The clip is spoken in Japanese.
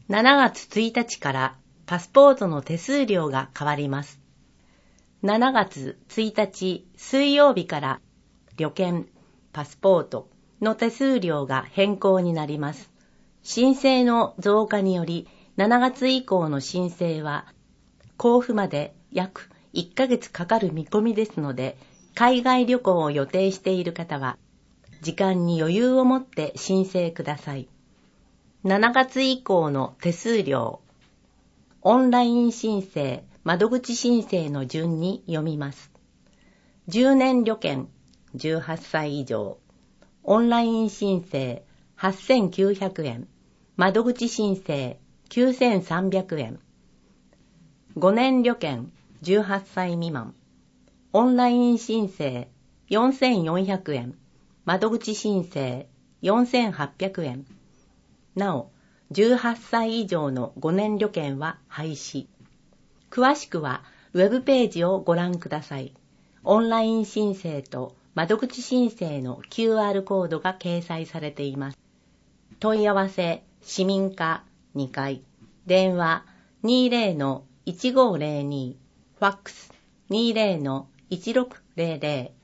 7月1日からパスポートの手数料が変わります。7月1日水曜日から旅券、パスポートの手数料が変更になります。申請の増加により7月以降の申請は交付まで約1ヶ月かかる見込みですので、海外旅行を予定している方は時間に余裕を持って申請ください。7月以降の手数料、オンライン申請、窓口申請の順に読みます。10年旅券18歳以上、オンライン申請8900円、窓口申請9300円。5年旅券18歳未満、オンライン申請4400円、窓口申請4800円。なお、18歳以上の5年旅券は廃止。詳しくはウェブページをご覧ください。オンライン申請と窓口申請の QR コードが掲載されています。問い合わせ、市民課2階、電話 20-1502、ファックス 20-1600